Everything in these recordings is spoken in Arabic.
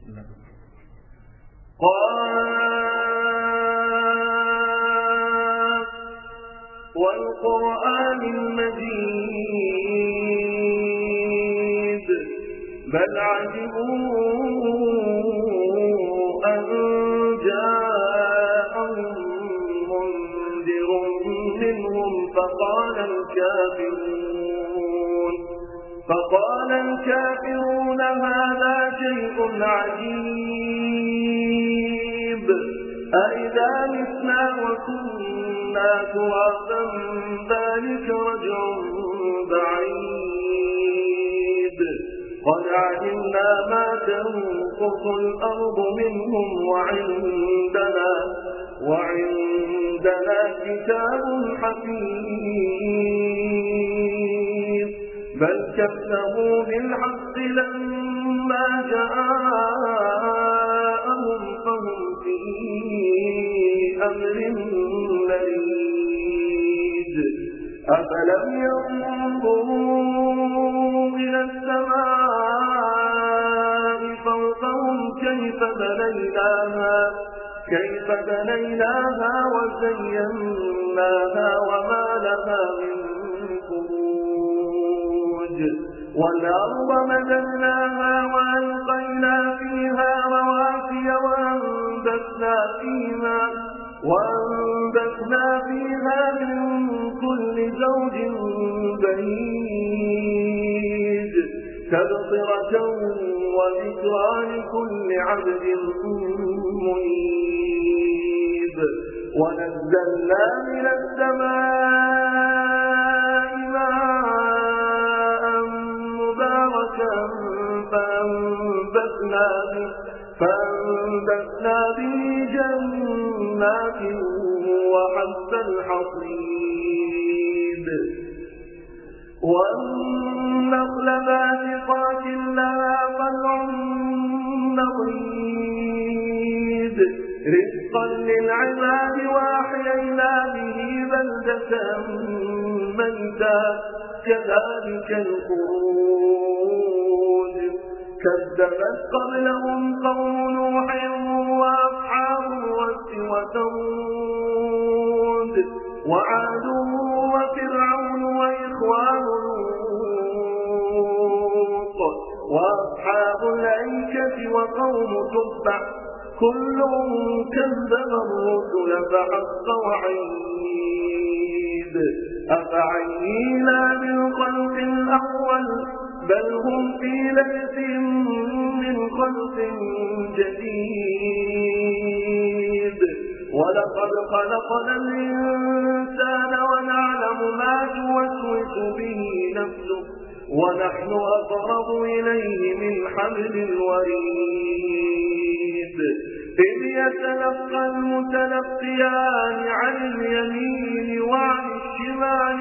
قاف والقرآن المجيد بل عجبوا أن جاءهم منذر منهم فقال الكافرون هذا شيء عجيب أئذا متنا وكنا ترابا ذلك رجع بعيد قد علمنا ما تنقص الأرض منهم وعندنا كتاب حفيظ بل كذبوا بالحق لما جاءهم فهم في أمر مريج أفلم ينظروا إلى السماء فوقهم كيف بنيناها وزيناها وما لها من فروج والأرض مددناها وألقينا فيها رواسي وأنبتنا فيها من كل زوج بهيج تبصرة وذكرى لكل عبد منيب ونزلنا من السماء ماء مباركا فأنبتنا به جنات وحب الحصيد والنخل باسقات لها طلع نضيد رزقا للعباد وأحيينا به بلدة ميتا كذلك الخروج كذبت قبلهم قوم نوح وأصحاب الرس وثمود وعاد وفرعون وإخوان لوط وأصحاب الأيكة وقوم تبع كلهم كذب الرسل فحق وعيد أفعينا بالخلق الأول بل هم في لبس من خلق جديد ولقد خلقنا الإنسان ونعلم ما توسوس به نفسه ونحن أقرب إليه من حبل الوريد إذ يتلقى المتلقيان عن اليمين وعن الشمال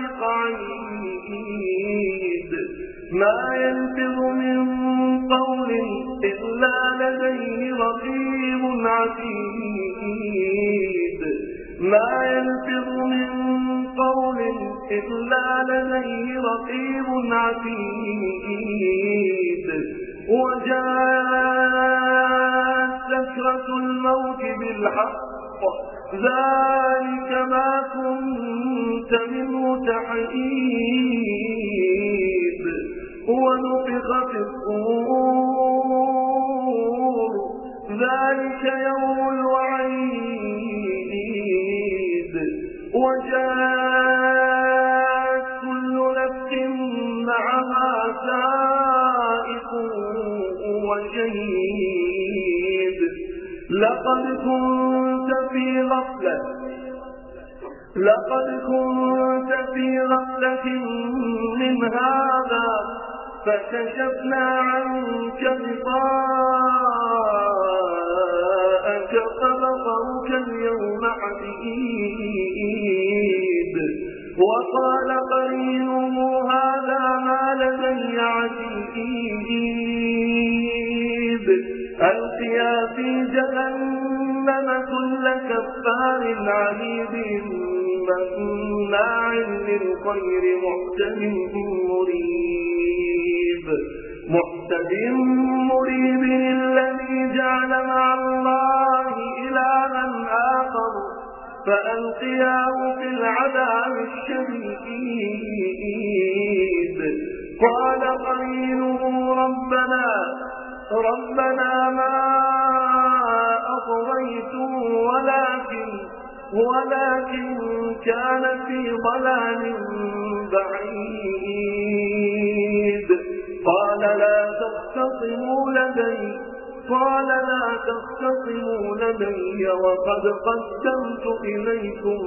قعيد ما يلفظ من قول إلا لديه رقيب عتيد ما يلفظ من قول إلا لديه رقيب عتيد وجاءت سكرة الموت بالحق ذلك ما كنت منه تحيد ونفخ في الصور ذلك يوم الوعيد وجاءت كل نفس معها سائق وشهيد لقد كنت في غفلة من هذا فكشفنا عنك غطاءك فبصرك اليوم حديد وقال قرينه هذا ما لدي عتيد ألقيا في جهنم كل كفار عنيد مناع للخير معتد مريب الذي جعل فألقياه في العذاب الشديد. قال قرينه ربنا ما أطغيته ولكن كان في ضلال بعيد. قال لا تختصموا لدي وقد قدمت إليكم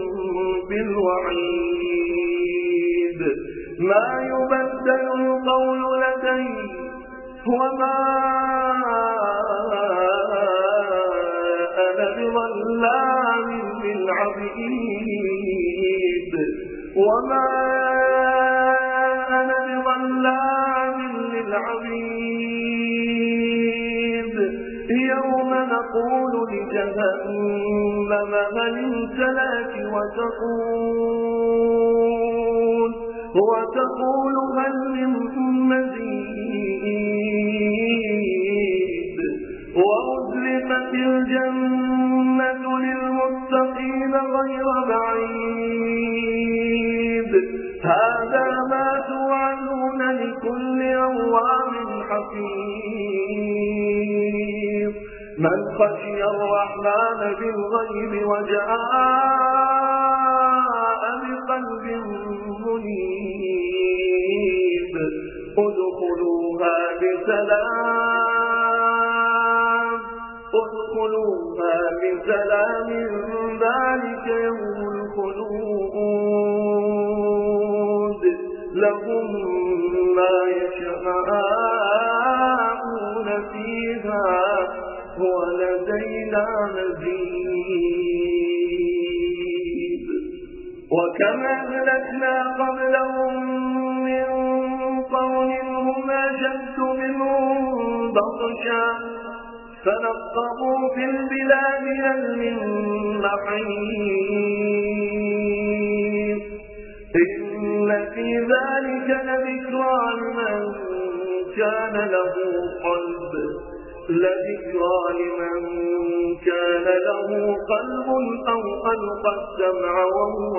بالوعيد. ما يبدل القول لدي وما أنا بظلام للعبيد. يوم نقول لجهنم هل امتلأت وتقول هل من مزيد. وأزلفت الجنة للمتقين غير بعيد. هذا ما توعدون لكل أواب حفيظ. من خشي الرحمن بالغيب وجاء بقلب منيب. ادخلوها بسلام ذلك يوم الخلود. لهم ما يشاءون فيها ولدينا مزيد. وكم أهلكنا قبلهم من قرن هم أشد منهم بطشا فنقبوا في البلاد هل من محيص. إن في ذلك لذكرى لمن كان له قلب أو ألقى السمع وهو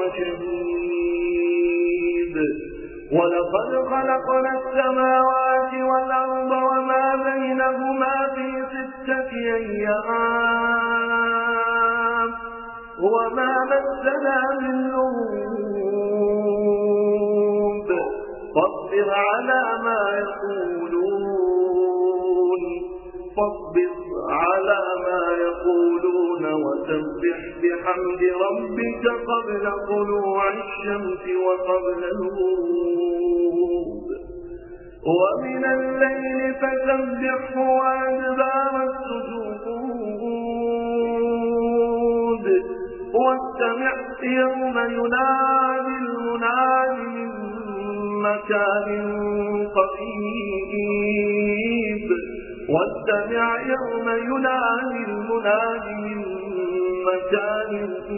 شهيد. ولقد خلقنا السماوات والأرض وما بينهما في 6 أيام وما مسنا من لغوب. فاصبر على ما يقولون وسبح بحمد ربك قبل طلوع الشمس وقبل الغروب. ومن الليل فسبحه وأدبار السجود. واستمع يوم ينادي المناد من مكان قريب. واستمع يوم ينادي المناد من مكان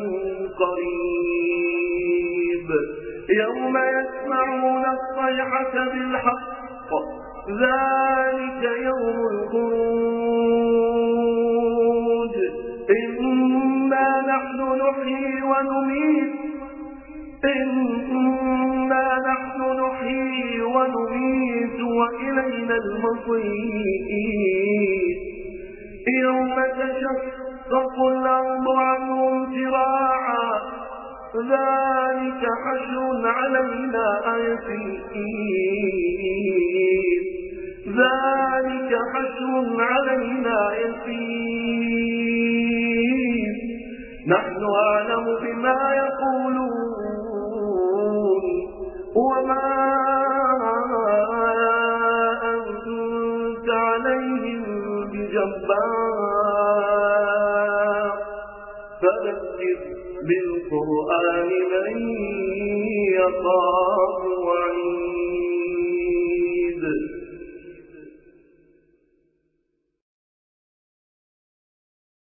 قريب. يوم يسمعون الصيحة بالحق ذلك يوم الخروج. إنا نحن نحيي ونميت وإلينا المصير. يوم تشقق الأرض عنهم سراعا ذلك حشر علينا يسير. نحن أعلم بما يقولون وما أنت عليهم بجبار. فذكر بالقرآن من يخاف وعيد.